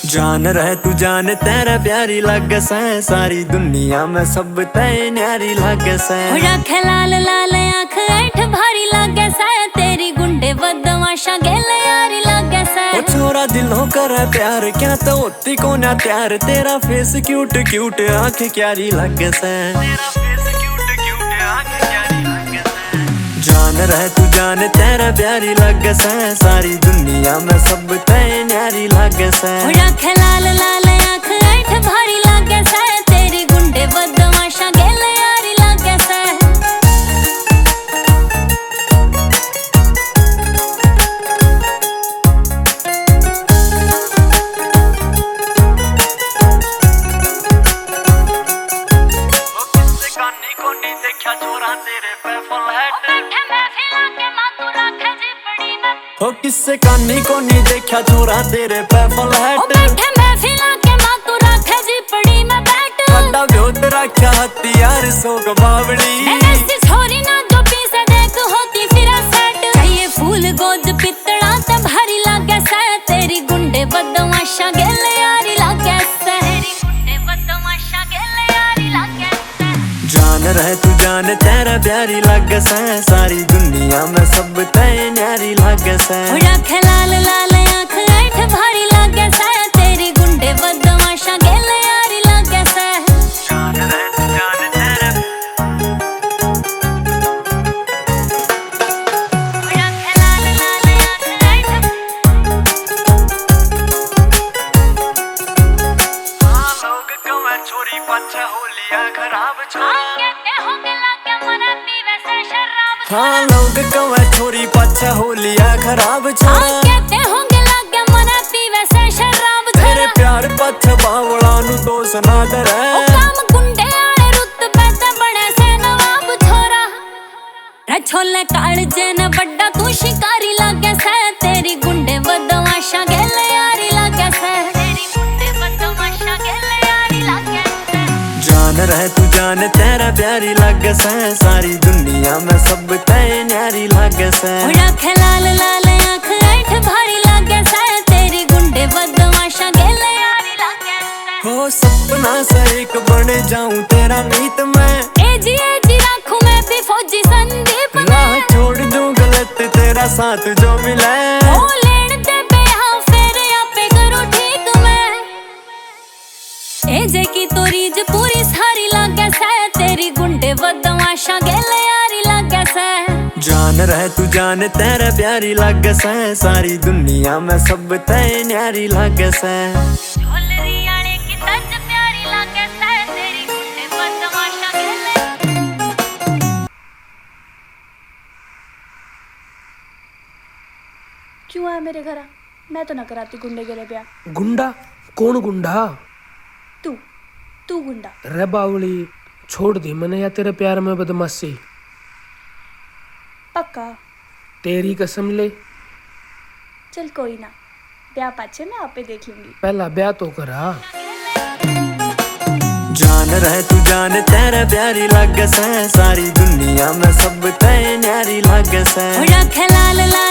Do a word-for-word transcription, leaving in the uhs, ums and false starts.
जान रहे तू जान तेरा प्यारी लगे से, सारी दुनिया में सब तय न्यारी लगे से। रख लाल लाल आँख ऐठ भारी लगे से, तेरी गुंडे बदमाशा गेल यारी लगे से। ओ छोरा दिलों कर प्यार क्या तो होती को ना प्यार, तेरा फेस क्यूट क्यूट आँख क्यारी लगे से। जान रहे तू जान तेरा प्यारी लगे से, सारी दुनिया में सब तय न्यारी लगे से। रख लाल लाल आँख ऐठ भारी लगे से, तेरी गुंडे बदमाशा गेल यारी लगे से। हो किससे कानी को नहीं देखा छोरा तेरे पे फुल हैट। ओ बैठे महफिल के मां तू रखे जीपड़ी में बैठ। बड़ा ब्योत रखा हथियार सोग बावड़ी, ऐसी छोरी ना जो पीछे देख होती फिर सेट। ये फूल गोद पितड़ा ते भारी लागे से, तेरी गुंडे बदमाशा गेल यारी लागे से। तेरी गुंडे बदमाशा गेल यारी लागे से। जान रहे तू जान तेरा प्यारी लगे से, सारी दुनिया में सब तय न्यारी लगे से। रख लाल लाल आँख ऐठ भारी लगे से, तेरी गुंडे बदमाशा गेल यारी लगे से। जान रहे तू जान तेरा रख लाल लाल आँख ऐठ। हाँ लोग कवे छोरी पाछे होलिया खराब छोरा। हाँ लोग कवे छोरी पाछे होलिया खराब छोरा। कहते होंगे लागे मना पीवे से शराब छोरा। तेरे प्यार पाछे बावला नु दोष ना डरे। ओ काम गुंडे आले रुतबे ते बड़े से नवाब छोरा। रे छोले कालजे न बड्डा तू शिकारी लागे से, तेरी गुंडे बदमाशा गेल यारी लागे से। तेरी गुंडे बदमाशा गेल यारी लागे से। जान रहे तू जान तेरा प्यारी लगे से, सारी दुनिया में सब तय न्यारी लगे से। रख लाल लाल आँख ऐठ भारी लगे से, तेरी गुंडे बदमाशा गेल यारी लगे से। हो सपना से एक बन जाऊं तेरा मीत में, ए जी ए जी राखूं मैं भी फौजी संदीप में। राह छोड़ दूं गलत तेरा साथ जो मिले। ओ लेन दे बेहा फिर आपे करो ठीक मैं। ए जे की तो रीज पूरी सारी लगे से, तेरी गुंडे बदमाशा गेल यारी लगे से। जान रहे तू जान तेरा प्यारी लगे से, सारी दुनिया में सब तय न्यारी लगे से। झोलरी आले की तज प्यारी लगे से, तेरी गुंडे बदमाशा गेल। क्यों आया मेरे घर? मैं तो ना कराती गुंडे के लिए ब्याह। गुंडा? कौन गुंडा? तू तू गुंडा। रे बावली छोड़ दी मैंने या तेरे प्यार में बदमाशी। पक्का? तेरी कसम ले। चल कोई ना, ब्याह पाछे मैं आपे देख लूंगी। पहला ब्याह तो करा। जान रहे तू जान तेरा प्यारी लगे से, सारी दुनिया में सब तय न्यारी लगे से। रख लाल लाल